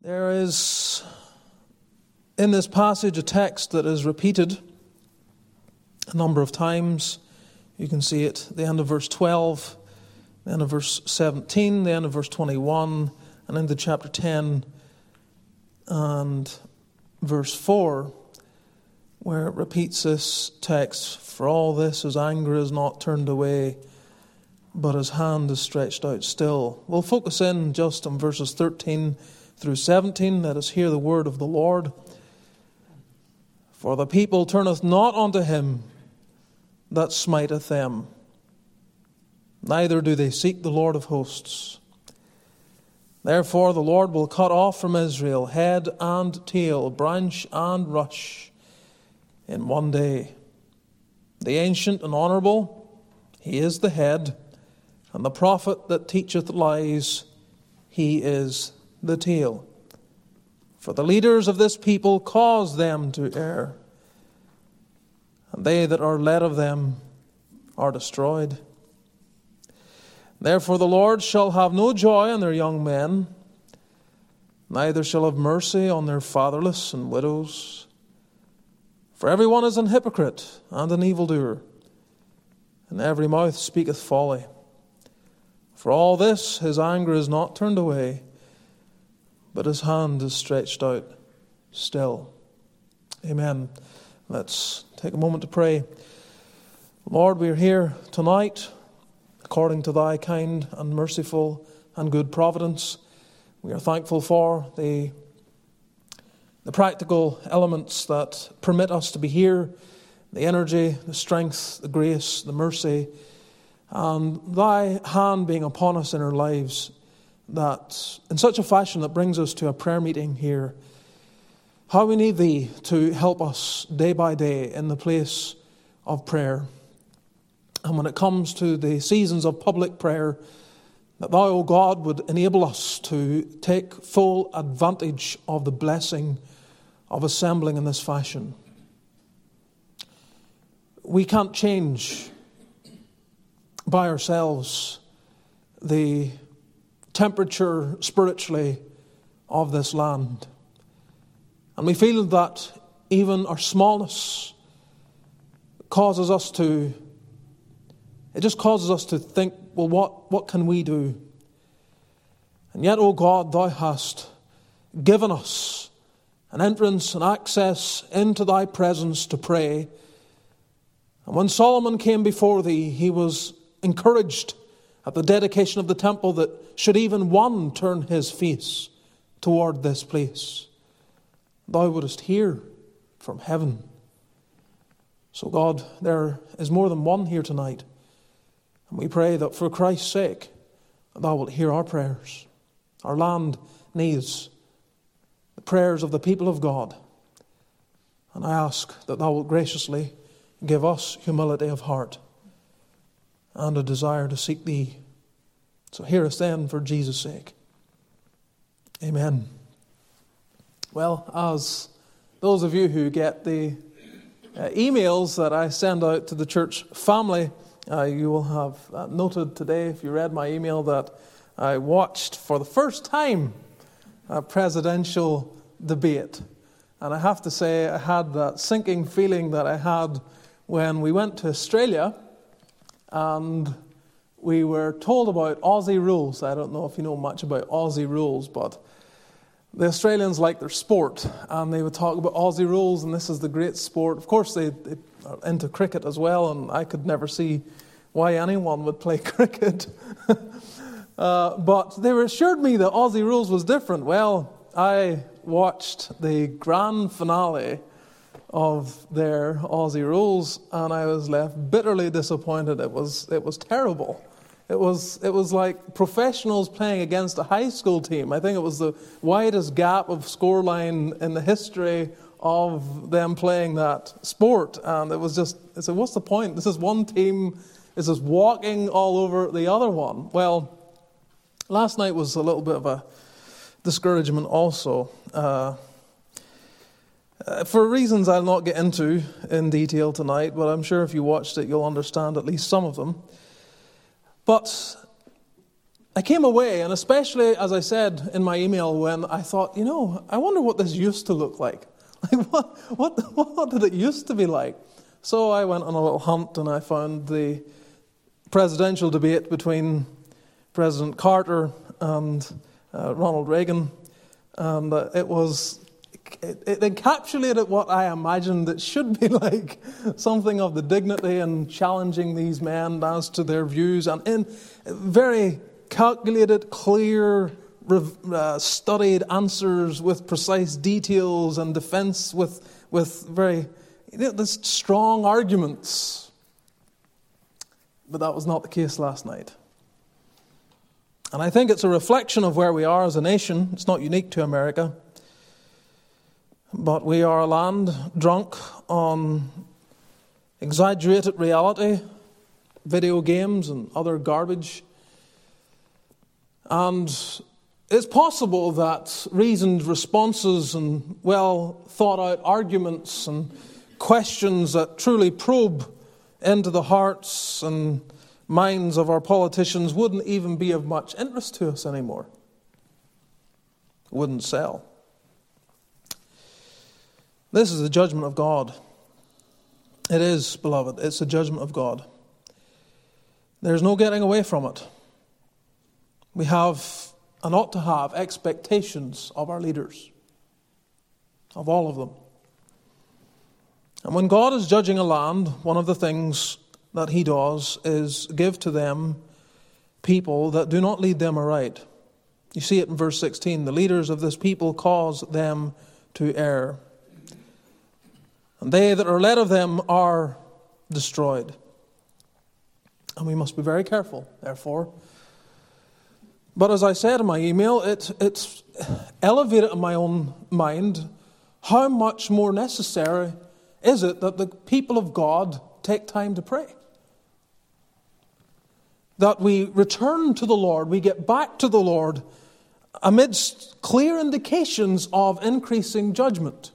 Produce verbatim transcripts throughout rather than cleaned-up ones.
There is in this passage a text that is repeated a number of times. You can see it at the end of verse twelve, the end of verse seventeen, the end of verse twenty-one, and into chapter ten and verse four, where it repeats this text. For all this, his anger is not turned away, but his hand is stretched out still. We'll focus in just on verses thirteen through seventeen. Let us hear the word of the Lord. For the people turneth not unto him that smiteth them, neither do they seek the Lord of hosts. Therefore the Lord will cut off from Israel head and tail, branch and rush, in one day. The ancient and honourable, he is the head, and the prophet that teacheth lies, he is the tail. For the leaders of this people cause them to err, and they that are led of them are destroyed. Therefore the Lord shall have no joy on their young men, neither shall have mercy on their fatherless and widows. For every one is an hypocrite and an evildoer, and every mouth speaketh folly. For all this his anger is not turned away, but his hand is stretched out still. Amen. Let's take a moment to pray. Lord, we are here tonight according to thy kind and merciful and good providence. We are thankful for the, the practical elements that permit us to be here, the energy, the strength, the grace, the mercy, and thy hand being upon us in our lives, that in such a fashion that brings us to a prayer meeting here. How we need thee to help us day by day in the place of prayer. And when it comes to the seasons of public prayer, that thou, O God, would enable us to take full advantage of the blessing of assembling in this fashion. We can't change by ourselves the temperature spiritually of this land. And we feel that even our smallness causes us to, it just causes us to think, well, what, what can we do? And yet, O God, thou hast given us an entrance and access into thy presence to pray. And when Solomon came before thee, he was encouraged at the dedication of the temple that should even one turn his face toward this place, thou wouldest hear from heaven. So God, there is more than one here tonight. And we pray that for Christ's sake, thou wilt hear our prayers. Our land needs the prayers of the people of God. And I ask that thou wilt graciously give us humility of heart and a desire to seek thee. So hear us then for Jesus' sake. Amen. Well, as those of you who get the uh, emails that I send out to the church family, uh, you will have uh, noted today, if you read my email, that I watched for the first time a presidential debate. And I have to say, I had that sinking feeling that I had when we went to Australia and we were told about Aussie rules. I don't know if you know much about Aussie rules, but the Australians like their sport, and they would talk about Aussie rules, and this is the great sport. Of course, they, they are into cricket as well, and I could never see why anyone would play cricket. uh, but they assured me that Aussie rules was different. Well, I watched the grand finale of their Aussie rules, and I was left bitterly disappointed. It was it was terrible. It was it was like professionals playing against a high school team. I think it was the widest gap of scoreline in the history of them playing that sport. And it was just, I said, what's the point? This is one team is just walking all over the other one. Well, last night was a little bit of a discouragement also. Uh, Uh, for reasons I'll not get into in detail tonight, but I'm sure if you watched it, you'll understand at least some of them. But I came away, and especially, as I said in my email, when I thought, you know, I wonder what this used to look like. Like, what, what, what did it used to be like? So I went on a little hunt, and I found the presidential debate between President Carter and uh, Ronald Reagan, and uh, it was it, it encapsulated what I imagined it should be like, something of the dignity and challenging these men as to their views, and in very calculated, clear, uh, studied answers with precise details, and defense with with very you know, this strong arguments. But that was not the case last night. And I think it's a reflection of where we are as a nation. It's not unique to America. But we are a land drunk on exaggerated reality, video games and other garbage. And it's possible that reasoned responses and well thought out arguments and questions that truly probe into the hearts and minds of our politicians wouldn't even be of much interest to us anymore. Wouldn't sell. This is the judgment of God. It is, beloved, it's the judgment of God. There's no getting away from it. We have, and ought to have, expectations of our leaders, of all of them. And when God is judging a land, one of the things that he does is give to them people that do not lead them aright. You see it in verse sixteen. The leaders of this people cause them to err, and they that are led of them are destroyed. And we must be very careful, therefore. But as I said in my email, it, it's elevated in my own mind how much more necessary is it that the people of God take time to pray. That we return to the Lord, we get back to the Lord amidst clear indications of increasing judgment.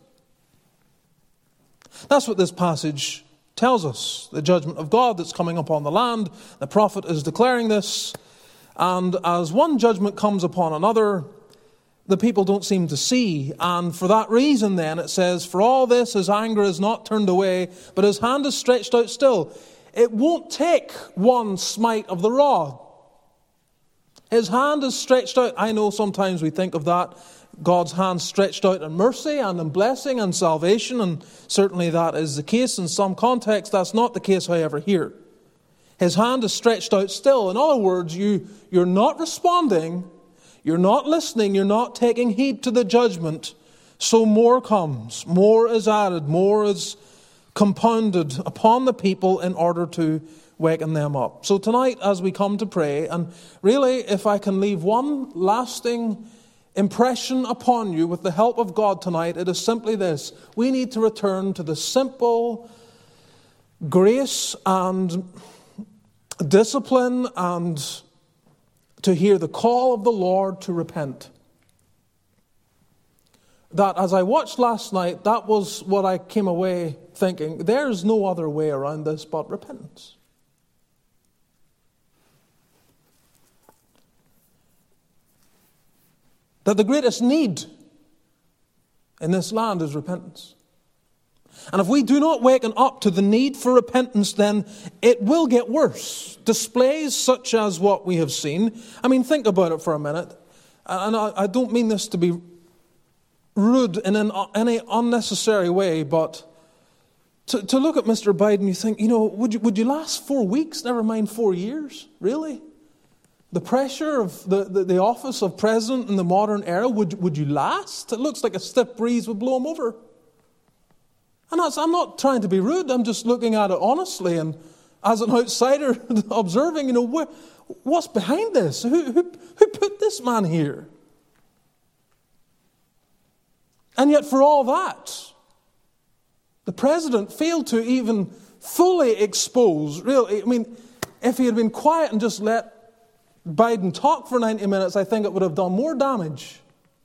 That's what this passage tells us, the judgment of God that's coming upon the land. The prophet is declaring this, and as one judgment comes upon another, the people don't seem to see. And for that reason then, it says, for all this his anger is not turned away, but his hand is stretched out still. It won't take one smite of the rod. His hand is stretched out. I know sometimes we think of that, God's hand stretched out in mercy and in blessing and salvation, and certainly that is the case in some contexts. That's not the case, however, here. His hand is stretched out still. In other words, you, you're not responding, you're not listening, you're not taking heed to the judgment. So more comes, more is added, more is compounded upon the people in order to waken them up. So tonight, as we come to pray, and really, if I can leave one lasting impression upon you with the help of God tonight, it is simply this. We need to return to the simple grace and discipline and to hear the call of the Lord to repent. That as I watched last night, that was what I came away thinking. There's no other way around this but repentance. That the greatest need in this land is repentance. And if we do not waken up to the need for repentance, then it will get worse. Displays such as what we have seen. I mean, think about it for a minute. And I don't mean this to be rude in any unnecessary way, but to, to look at Mister Biden, you think, you know, would you, would you last four weeks, never mind four years? Really? The pressure of the, the, the office of president in the modern era, would, would you last? It looks like a stiff breeze would blow him over. And that's, I'm not trying to be rude, I'm just looking at it honestly, and as an outsider observing, you know, where, what's behind this? Who, who, who put this man here? And yet for all that, the president failed to even fully expose, really, I mean, if he had been quiet and just let Biden talk for ninety minutes, I think it would have done more damage.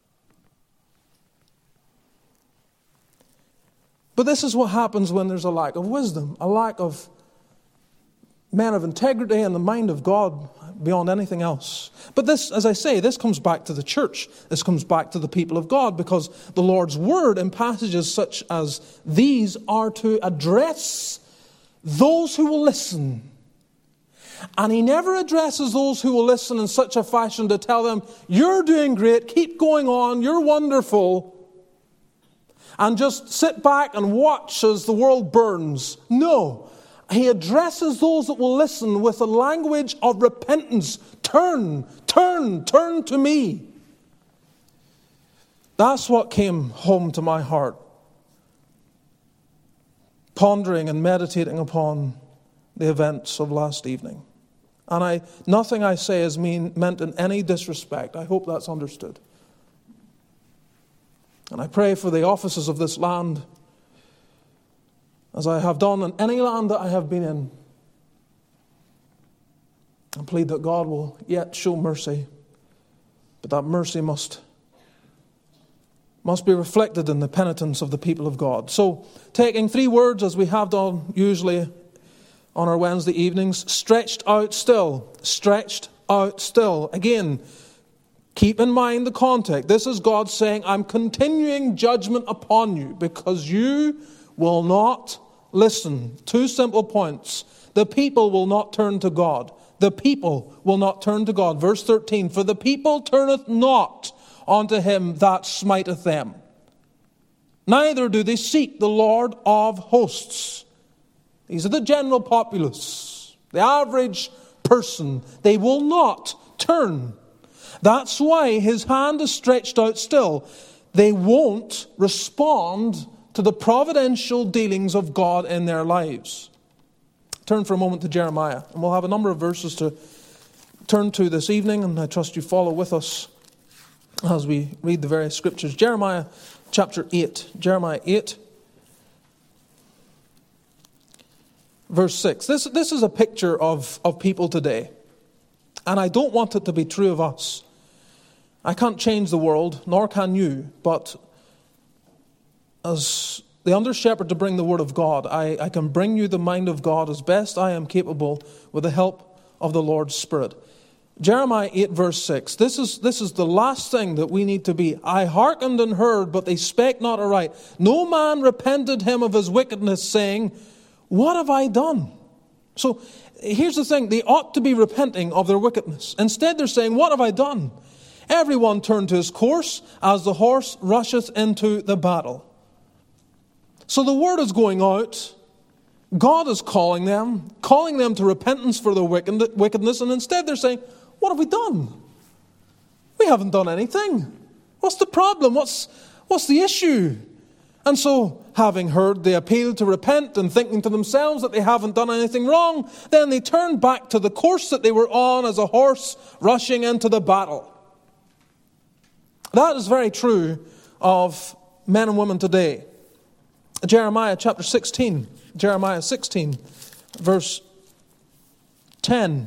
But this is what happens when there's a lack of wisdom, a lack of men of integrity and the mind of God beyond anything else. But this, as I say, this comes back to the church. This comes back to the people of God, because the Lord's word in passages such as these are to address those who will listen. And he never addresses those who will listen in such a fashion to tell them, you're doing great, keep going on, you're wonderful, and just sit back and watch as the world burns. No. He addresses those that will listen with a language of repentance. Turn, turn, turn to me. That's what came home to my heart, pondering and meditating upon the events of last evening. And I, nothing I say is mean, meant in any disrespect. I hope that's understood. And I pray for the offices of this land, as I have done in any land that I have been in, and plead that God will yet show mercy, but that mercy must, must be reflected in the penitence of the people of God. So, taking three words, as we have done usually on our Wednesday evenings, stretched out still, stretched out still. Again, keep in mind the context. This is God saying, I'm continuing judgment upon you because you will not listen. Two simple points. The people will not turn to God. The people will not turn to God. Verse thirteen, for the people turneth not unto him that smiteth them. Neither do they seek the Lord of hosts. These are the general populace, the average person. They will not turn. That's why his hand is stretched out still. They won't respond to the providential dealings of God in their lives. Turn for a moment to Jeremiah, and we'll have a number of verses to turn to this evening, and I trust you follow with us as we read the various scriptures. Jeremiah chapter eight. Jeremiah eight, verse six. This, this is a picture of, of people today, and I don't want it to be true of us. I can't change the world, nor can you, but as the under-shepherd to bring the word of God, I, I can bring you the mind of God as best I am capable with the help of the Lord's Spirit. Jeremiah eight verse six. This is, this is the last thing that we need to be. I hearkened and heard, but they spake not aright. No man repented him of his wickedness, saying, what have I done? So here's the thing. They ought to be repenting of their wickedness. Instead they're saying, what have I done? Everyone turned to his course as the horse rusheth into the battle. So the word is going out. God is calling them, calling them to repentance for their wickedness, and instead they're saying, what have we done? We haven't done anything. What's the problem? What's, what's the issue? And so, having heard the appeal to repent and thinking to themselves that they haven't done anything wrong, then they turn back to the course that they were on as a horse rushing into the battle. That is very true of men and women today. Jeremiah chapter sixteen, Jeremiah sixteen, verse ten.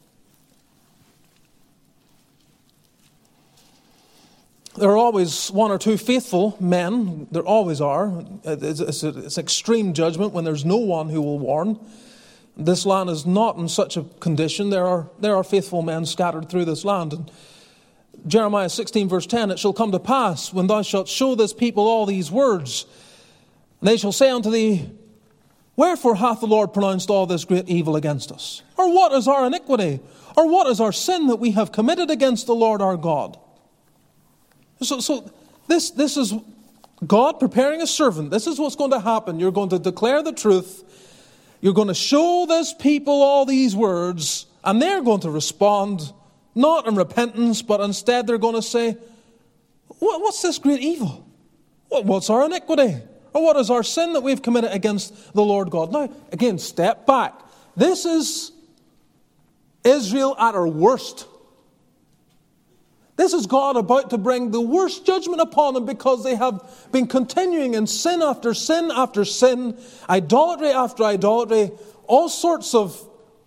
There are always one or two faithful men. There always are. It's, it's, it's extreme judgment when there's no one who will warn. This land is not in such a condition. There are, there are faithful men scattered through this land. And Jeremiah sixteen verse ten, it shall come to pass when thou shalt show this people all these words, they shall say unto thee, wherefore hath the Lord pronounced all this great evil against us? Or what is our iniquity? Or what is our sin that we have committed against the Lord our God? So, so this, this is God preparing a servant. This is what's going to happen. You're going to declare the truth. You're going to show this people all these words, and they're going to respond, not in repentance, but instead they're going to say, what, what's this great evil? What, what's our iniquity? Or what is our sin that we've committed against the Lord God? Now, again, step back. This is Israel at her worst. This is God about to bring the worst judgment upon them because they have been continuing in sin after sin after sin, idolatry after idolatry, all sorts of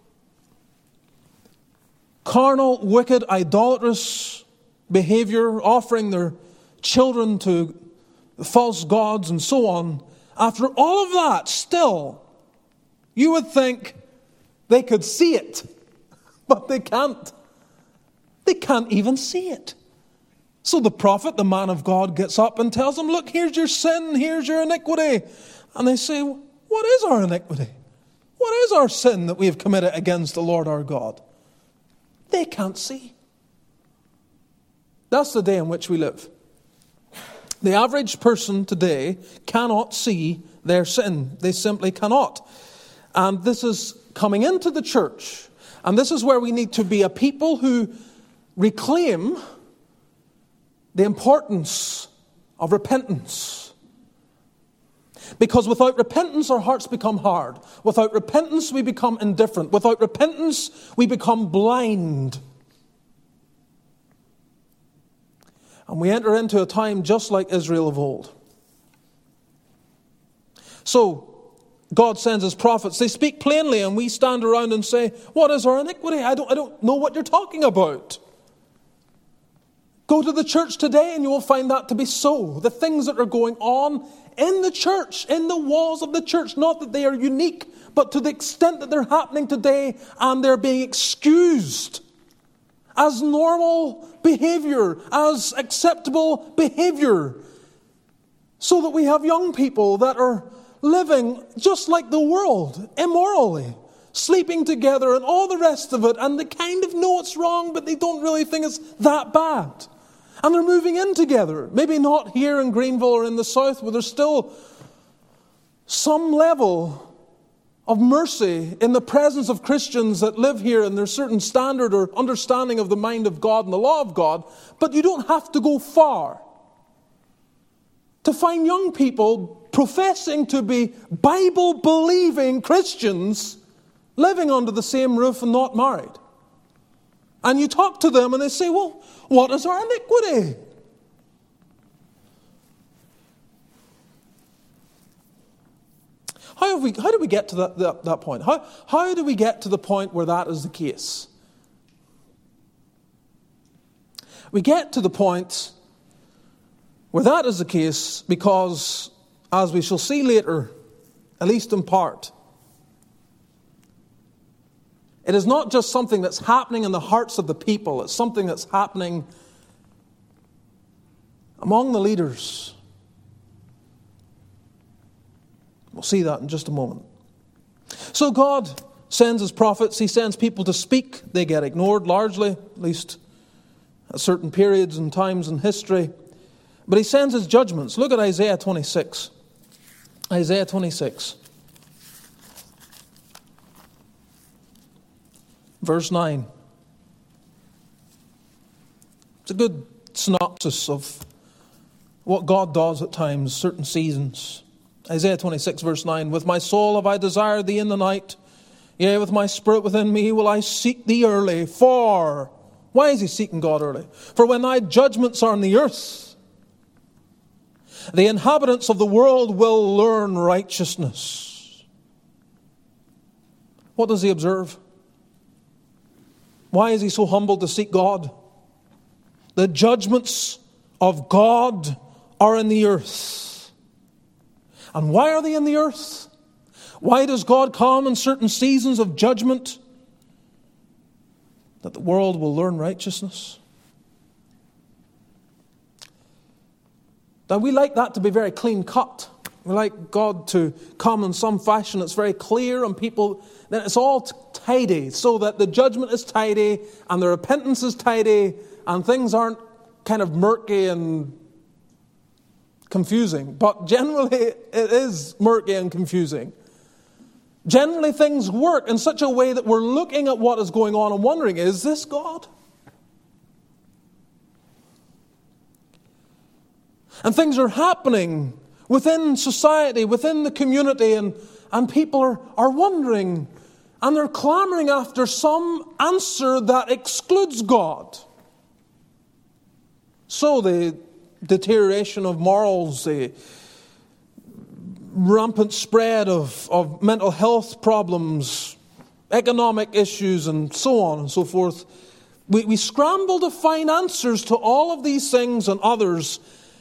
carnal, wicked, idolatrous behavior, offering their children to false gods and so on. After all of that, still, you would think they could see it. but they can't. They can't even see it. So the prophet, the man of God, gets up and tells them, look, here's your sin, here's your iniquity. And they say, what is our iniquity? What is our sin that we have committed against the Lord our God? They can't see. That's the day in which we live. The average person today cannot see their sin. They simply cannot. And this is coming into the church. And this is where we need to be a people who reclaim the importance of repentance. Because without repentance, our hearts become hard. Without repentance, we become indifferent. Without repentance, we become blind. And we enter into a time just like Israel of old. So, God sends His prophets. They speak plainly, and we stand around and say, what is our iniquity? I don't, I don't know what you're talking about. Go to the church today and you will find that to be so. The things that are going on in the church, in the walls of the church, not that they are unique, but to the extent that they're happening today and they're being excused as normal behavior, as acceptable behavior, so that we have young people that are living just like the world, immorally, sleeping together and all the rest of it, and they kind of know it's wrong, but they don't really think it's that bad. And they're moving in together. Maybe not here in Greenville or in the south, but there's still some level of mercy in the presence of Christians that live here, and there's certain standard or understanding of the mind of God and the law of God. But you don't have to go far to find young people professing to be Bible-believing Christians living under the same roof and not married. And you talk to them and they say, well, what is our iniquity? How, have we, how do we get to that, that, that point? How, how do we get to the point where that is the case? We get to the point where that is the case because, as we shall see later, at least in part, it is not just something that's happening in the hearts of the people. It's something that's happening among the leaders. We'll see that in just a moment. So God sends His prophets. He sends people to speak. They get ignored largely, at least at certain periods and times in history. But He sends His judgments. Look at Isaiah twenty-six. Isaiah twenty-six. Verse nine. It's a good synopsis of what God does at times, certain seasons. Isaiah twenty-six, verse nine. With my soul have I desired thee in the night. Yea, with my spirit within me will I seek thee early. For, why is he seeking God early? For when thy judgments are in the earth, the inhabitants of the world will learn righteousness. What does he observe? Why is he so humble to seek God? The judgments of God are in the earth. And why are they in the earth? Why does God come in certain seasons of judgment? That the world will learn righteousness. Now we like that to be very clean cut. We like God to come in some fashion that's very clear and people, then it's all tidy so that the judgment is tidy and the repentance is tidy and things aren't kind of murky and confusing. But generally it is murky and confusing. Generally things work in such a way that we're looking at what is going on and wondering, is this God? And things are happening within society, within the community, and, and people are, are wondering, and they're clamoring after some answer that excludes God. So the deterioration of morals, the rampant spread of, of mental health problems, economic issues, and so on and so forth. We, we scramble to find answers to all of these things and others.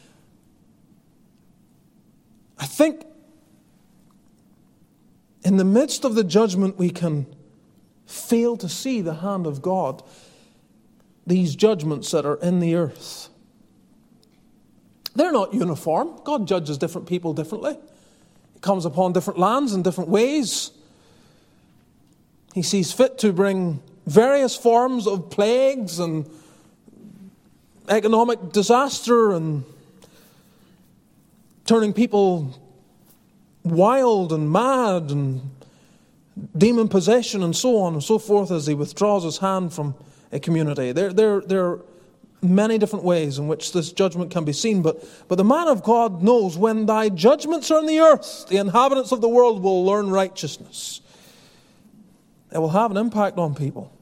I think in the midst of the judgment we can fail to see the hand of God, these judgments that are in the earth. They're not uniform. God judges different people differently. It comes upon different lands in different ways. He sees fit to bring various forms of plagues and economic disaster and turning people wild and mad and demon possession and so on and so forth as he withdraws his hand from a community. There, there, there are many different ways in which this judgment can be seen, but, but the man of God knows when thy judgments are in the earth, the inhabitants of the world will learn righteousness. It will have an impact on people.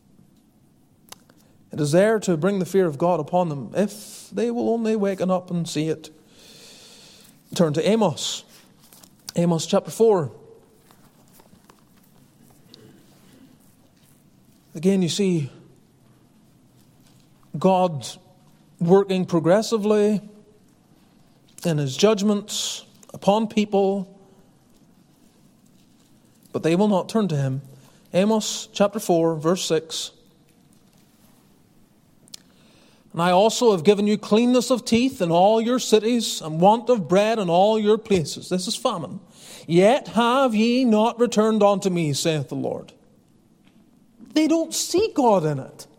It is there to bring the fear of God upon them if they will only waken up and see it. Turn to Amos. Amos chapter four. Again, you see God working progressively in his judgments upon people, but they will not turn to him. Amos chapter four, verse six. And I also have given you cleanness of teeth in all your cities, and want of bread in all your places. This is famine. Yet have ye not returned unto me, saith the Lord. They don't see God in it.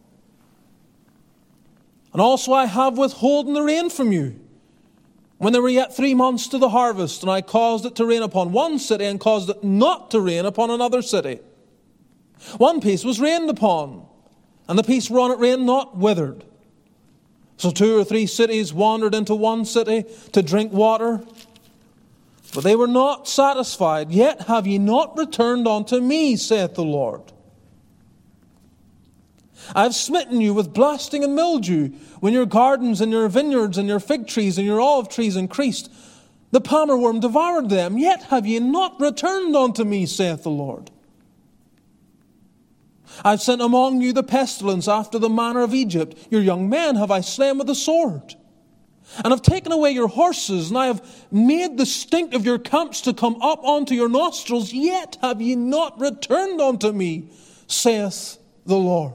And also I have withholden the rain from you, when there were yet three months to the harvest, and I caused it to rain upon one city, and caused it not to rain upon another city. One piece was rained upon, and the piece whereon it rained not withered. So two or three cities wandered into one city to drink water, but they were not satisfied. Yet have ye not returned unto me, saith the Lord. I have smitten you with blasting and mildew, when your gardens and your vineyards and your fig trees and your olive trees increased. The palmer worm devoured them. Yet have ye not returned unto me, saith the Lord. I have sent among you the pestilence after the manner of Egypt. Your young men have I slain with the sword. And have taken away your horses, and I have made the stink of your camps to come up unto your nostrils. Yet have ye not returned unto me, saith the Lord.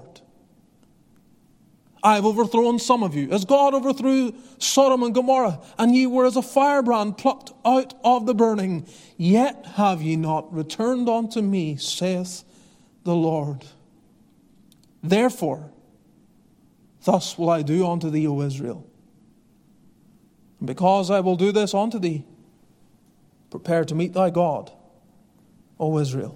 I have overthrown some of you, as God overthrew Sodom and Gomorrah, and ye were as a firebrand plucked out of the burning. Yet have ye not returned unto me, saith the Lord. Therefore, thus will I do unto thee, O Israel. And because I will do this unto thee, prepare to meet thy God, O Israel.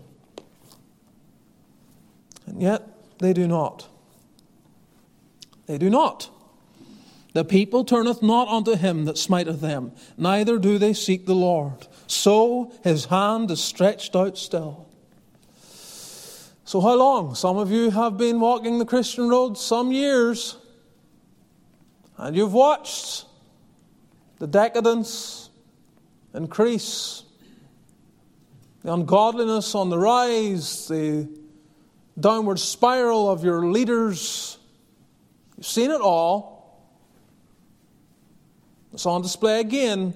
And yet they do not. They do not. The people turneth not unto him that smiteth them, neither do they seek the Lord. So his hand is stretched out still. So how long? Some of you have been walking the Christian road some years, and you've watched the decadence increase, the ungodliness on the rise, the downward spiral of your leaders. You've seen it all. It's on display again.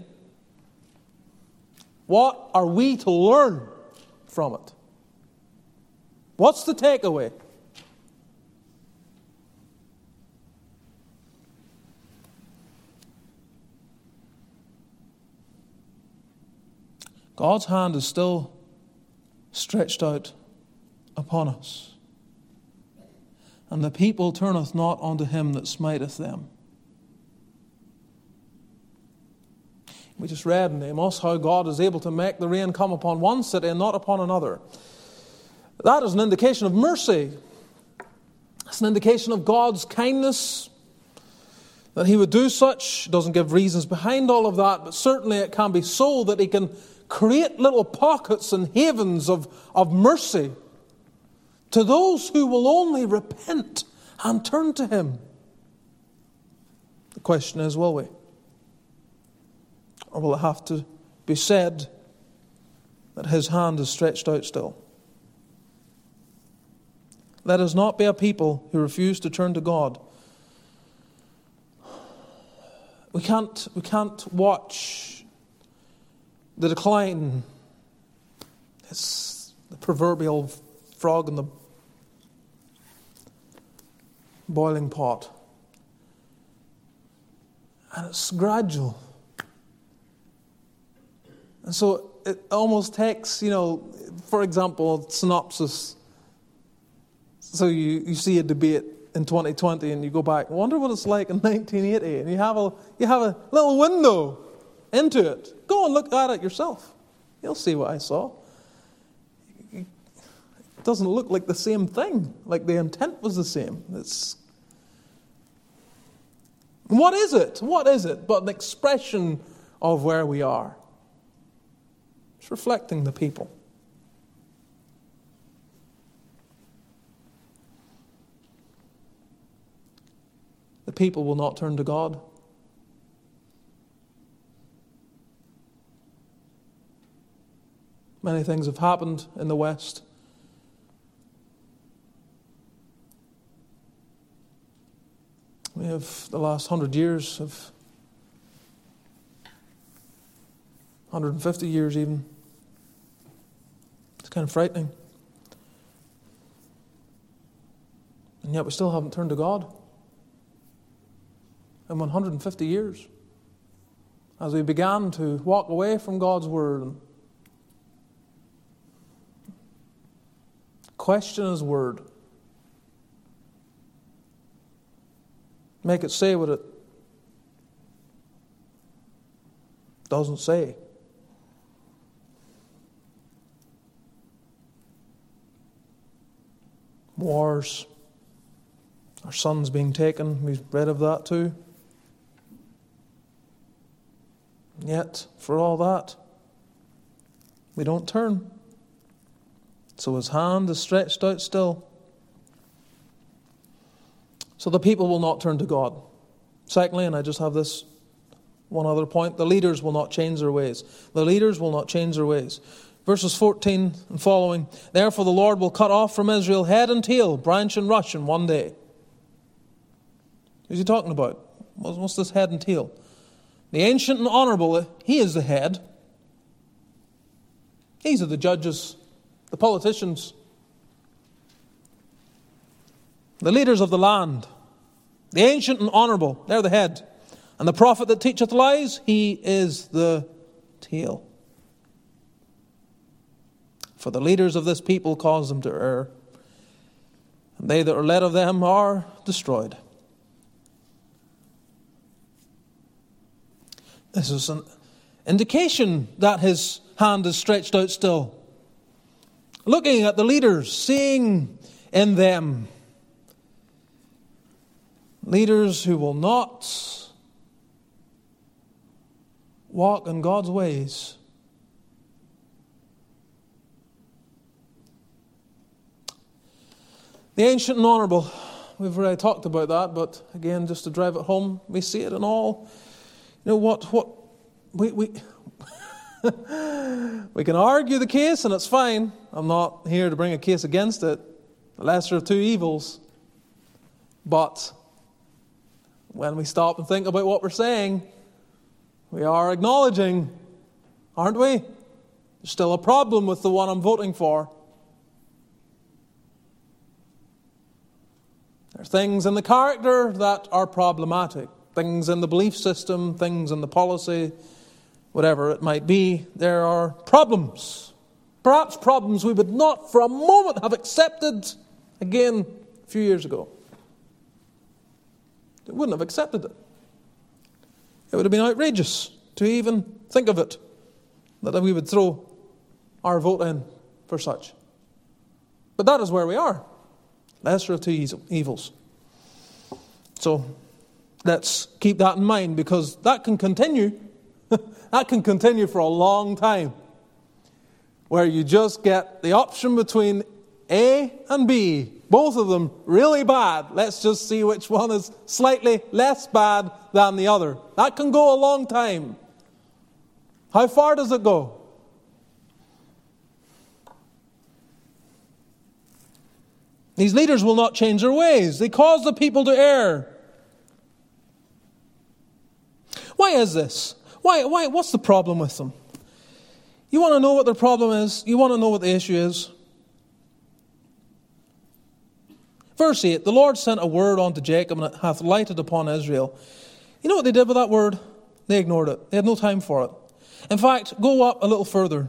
What are we to learn from it? What's the takeaway? God's hand is still stretched out upon us. And the people turneth not unto him that smiteth them. We just read in Amos how God is able to make the rain come upon one city and not upon another. That is an indication of mercy. It's an indication of God's kindness, that he would do such. Doesn't give reasons behind all of that, but certainly it can be so that he can create little pockets and havens of, of mercy to those who will only repent and turn to him. The question is, will we? Or will it have to be said that his hand is stretched out still? Let us not be a people who refuse to turn to God. We can't, we can't watch the decline. It's the proverbial frog in the boiling pot. And it's gradual. And so it almost takes, you know, for example, synopsis. So you, you see a debate in twenty twenty and you go back, I wonder what it's like in nineteen eighty. And you have a you have a little window into it. Go and look at it yourself. You'll see what I saw. It doesn't look like the same thing. Like the intent was the same. It's What is it? What is it but an expression of where we are? It's reflecting the people. The people will not turn to God. Many things have happened in the West. We have the last hundred years of one hundred fifty years even. It's kind of frightening. And yet we still haven't turned to God. In one hundred fifty years. As we began to walk away from God's Word and question His Word. Make it say what it doesn't say. Wars. Our sons being taken. We've read of that too. Yet, for all that, we don't turn. So His hand is stretched out still. So the people will not turn to God. Secondly, and I just have this one other point, the leaders will not change their ways. The leaders will not change their ways. Verses fourteen and following, therefore the Lord will cut off from Israel head and tail, branch and rush in one day. Who's He talking about? What's this head and tail? The ancient and honourable, He is the head. These are the judges, the politicians, the leaders of the land. The ancient and honourable, they're the head. And the prophet that teacheth lies, he is the tail. For the leaders of this people cause them to err, and they that are led of them are destroyed. This is an indication that His hand is stretched out still. Looking at the leaders, seeing in them leaders who will not walk in God's ways. The ancient and honourable, we've already talked about that, but again, just to drive it home, we see it in all. You know what? What we we we can argue the case, and it's fine. I'm not here to bring a case against it. The lesser of two evils. But when we stop and think about what we're saying, we are acknowledging, aren't we? There's still a problem with the one I'm voting for. There are things in the character that are problematic. Things in the belief system, things in the policy, whatever it might be. There are problems. Perhaps problems we would not for a moment have accepted again a few years ago. They wouldn't have accepted it. It would have been outrageous to even think of it, that we would throw our vote in for such. But that is where we are. Lesser of two evils. So let's keep that in mind, because that can continue. That can continue for a long time, where you just get the option between A and B. Both of them really bad. Let's just see which one is slightly less bad than the other. That can go a long time. How far does it go? These leaders will not change their ways. They cause the people to err. Why is this? Why, why, what's the problem with them? You want to know what their problem is? You want to know what the issue is? Verse eight, the Lord sent a word unto Jacob, and it hath lighted upon Israel. You know what they did with that word? They ignored it. They had no time for it. In fact, go up a little further.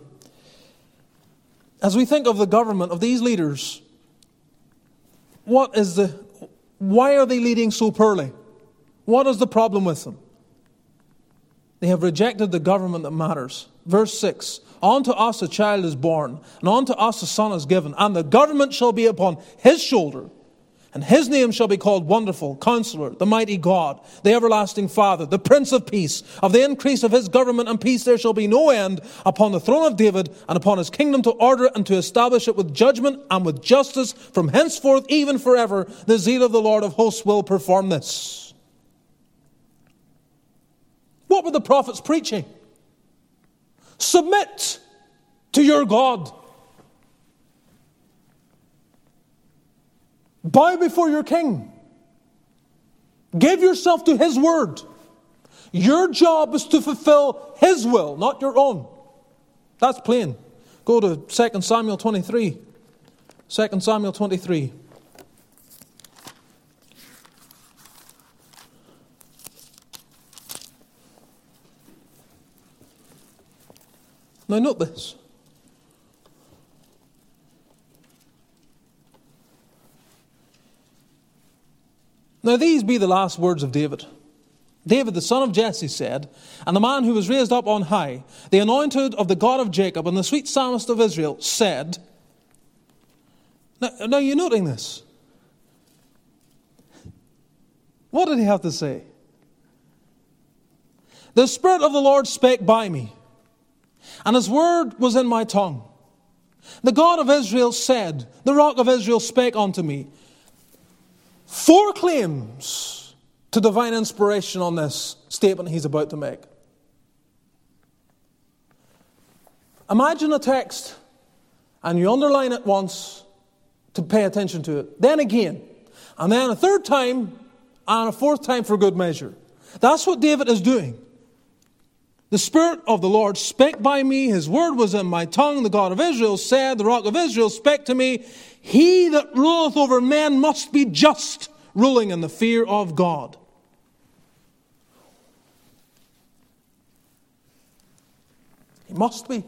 As we think of the government, of these leaders, what is the, why are they leading so poorly? What is the problem with them? They have rejected the government that matters. Verse six, unto us a child is born, and unto us a son is given, and the government shall be upon his shoulder. And his name shall be called Wonderful, Counselor, the Mighty God, the Everlasting Father, the Prince of Peace. Of the increase of his government and peace there shall be no end upon the throne of David and upon his kingdom, to order it and to establish it with judgment and with justice from henceforth even forever. The zeal of the Lord of hosts will perform this. What were the prophets preaching? Submit to your God. Bow before your king. Give yourself to his word. Your job is to fulfill his will, not your own. That's plain. Go to Second Samuel twenty-three. Second Samuel twenty-three. Now note this. Now these be the last words of David. David, the son of Jesse, said, and the man who was raised up on high, the anointed of the God of Jacob, and the sweet psalmist of Israel, said. Now, now you're noting this. What did he have to say? The Spirit of the Lord spake by me, and his word was in my tongue. The God of Israel said, the Rock of Israel spake unto me. Four claims to divine inspiration on this statement he's about to make. Imagine a text and you underline it once to pay attention to it. Then again. And then a third time and a fourth time for good measure. That's what David is doing. The Spirit of the Lord spake by me. His word was in my tongue. The God of Israel said, the Rock of Israel spake to me. He that ruleth over men must be just, ruling in the fear of God. He must be.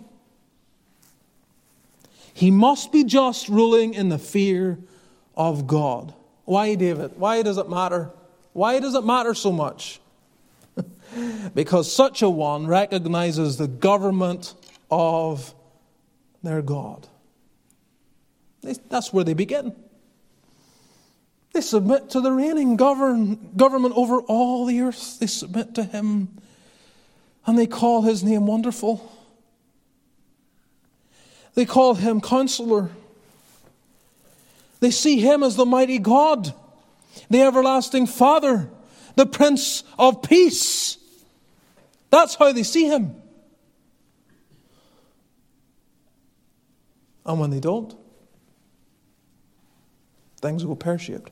He must be just, ruling in the fear of God. Why, David? Why does it matter? Why does it matter so much? Because such a one recognizes the government of their God. That's where they begin. They submit to the reigning govern, government over all the earth. They submit to him. And they call his name Wonderful. They call him Counselor. They see him as the mighty God, the everlasting Father, the Prince of Peace. That's how they see him. And when they don't, things go pear-shaped.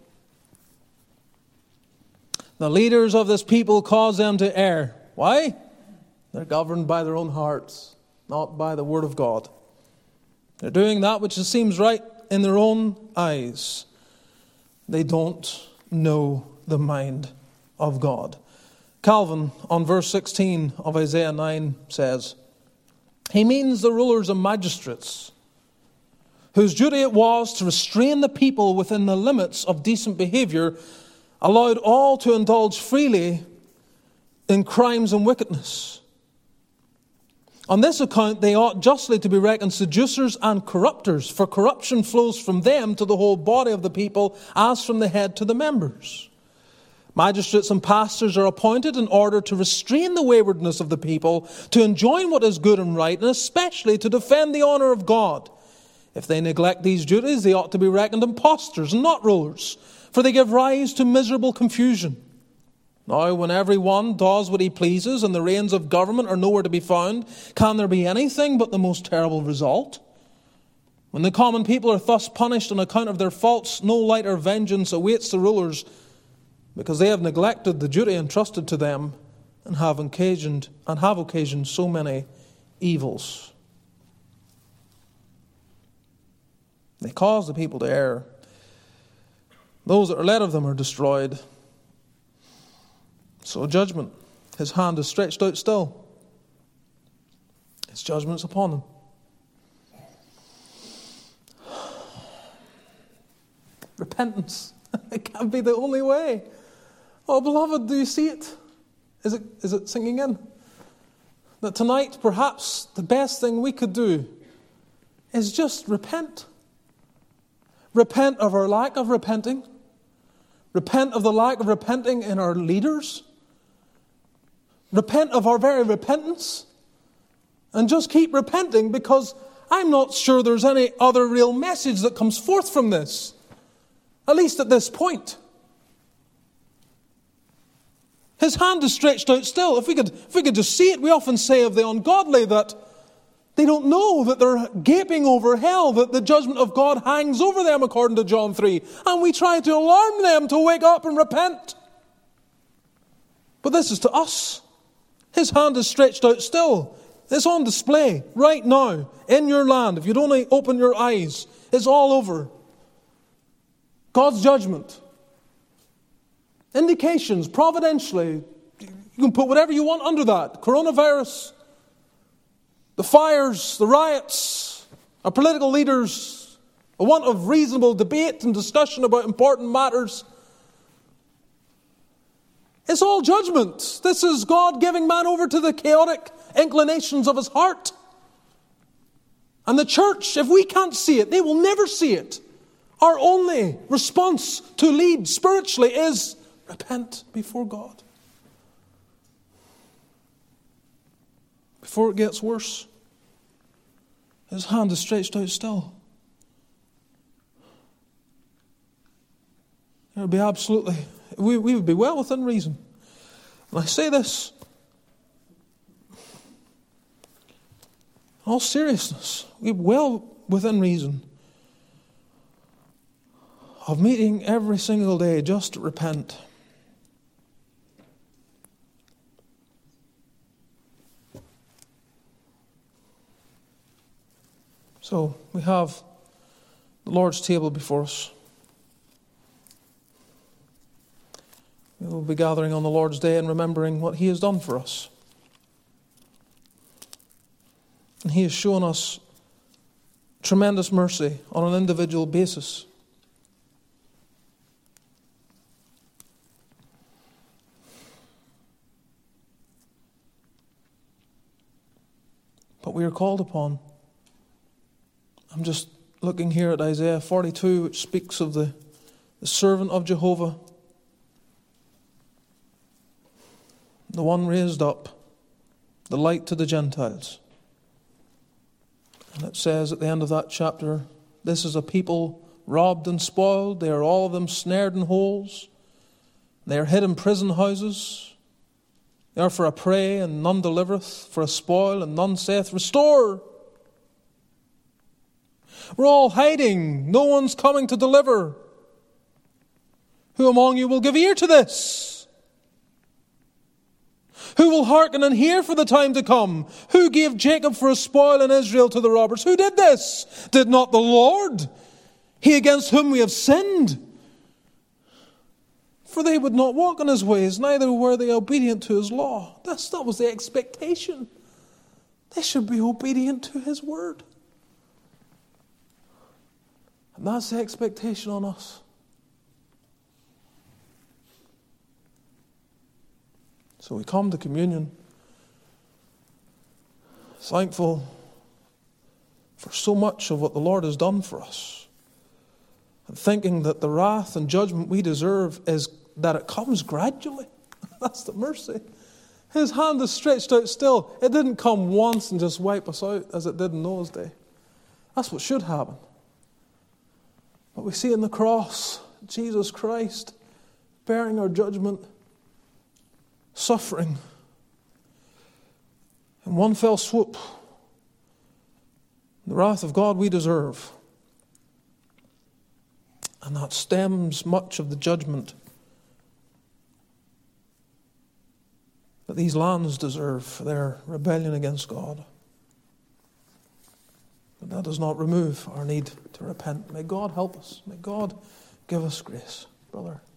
The leaders of this people cause them to err. Why? They're governed by their own hearts, not by the Word of God. They're doing that which seems right in their own eyes. They don't know the mind of God. Calvin, on verse sixteen of Isaiah nine, says, he means the rulers and magistrates, whose duty it was to restrain the people within the limits of decent behavior, allowed all to indulge freely in crimes and wickedness. On this account, they ought justly to be reckoned seducers and corrupters, for corruption flows from them to the whole body of the people, as from the head to the members. Magistrates and pastors are appointed in order to restrain the waywardness of the people, to enjoin what is good and right, and especially to defend the honor of God. If they neglect these duties, they ought to be reckoned impostors and not rulers, for they give rise to miserable confusion. Now, when every one does what he pleases and the reins of government are nowhere to be found, can there be anything but the most terrible result? When the common people are thus punished on account of their faults, no lighter vengeance awaits the rulers, because they have neglected the duty entrusted to them and have occasioned and have occasioned so many evils. They cause the people to err. Those that are led of them are destroyed. So judgment, his hand is stretched out still. His judgment's upon them. Repentance. It can't be the only way. Oh, beloved, do you see it? Is it, is it sinking in? That tonight, perhaps, the best thing we could do is just repent. Repent of our lack of repenting. Repent of the lack of repenting in our leaders. Repent of our very repentance. And just keep repenting, because I'm not sure there's any other real message that comes forth from this. At least at this point. His hand is stretched out still. If we could, if we could just see it, we often say of the ungodly that they don't know that they're gaping over hell, that the judgment of God hangs over them, according to John three. And we try to alarm them to wake up and repent. But this is to us. His hand is stretched out still. It's on display right now in your land. If you'd only open your eyes, it's all over. God's judgment. Indications, providentially. You can put whatever you want under that. Coronavirus, the fires, the riots, our political leaders, a want of reasonable debate and discussion about important matters. It's all judgment. This is God giving man over to the chaotic inclinations of his heart. And the church, if we can't see it, they will never see it. Our only response to lead spiritually is repent before God. Before it gets worse. His hand is stretched out still. It would be absolutely, we, we would be well within reason. And I say this in all seriousness, we're well within reason of meeting every single day just to repent. So we have the Lord's table before us. We will be gathering on the Lord's Day and remembering what He has done for us. And He has shown us tremendous mercy on an individual basis. But we are called upon. I'm just looking here at Isaiah forty-two, which speaks of the, the servant of Jehovah, the one raised up, the light to the Gentiles. And it says at the end of that chapter, this is a people robbed and spoiled. They are all of them snared in holes. They are hid in prison houses. They are for a prey, and none delivereth, for a spoil, and none saith, restore. We're all hiding. No one's coming to deliver. Who among you will give ear to this? Who will hearken and hear for the time to come? Who gave Jacob for a spoil and Israel to the robbers? Who did this? Did not the Lord? He against whom we have sinned. For they would not walk in his ways, neither were they obedient to his law. That's, that was the expectation. They should be obedient to his word. And that's the expectation on us. So we come to communion, thankful for so much of what the Lord has done for us, and thinking that the wrath and judgment we deserve is that it comes gradually. That's the mercy. His hand is stretched out still. It didn't come once and just wipe us out as it did in Noah's day. That's what should happen. But we see in the cross, Jesus Christ bearing our judgment, suffering in one fell swoop, the wrath of God we deserve. And that stems much of the judgment that these lands deserve for their rebellion against God. But that does not remove our need to repent. May God help us. May God give us grace. brother.